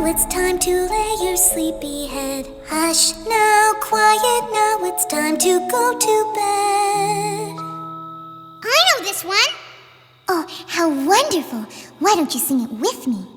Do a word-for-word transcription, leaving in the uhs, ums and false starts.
now, it's time to lay your sleepy head. Hush now, quiet now, it's time to go to bed. I know this one. Oh, how wonderful! Why don't you sing it with me?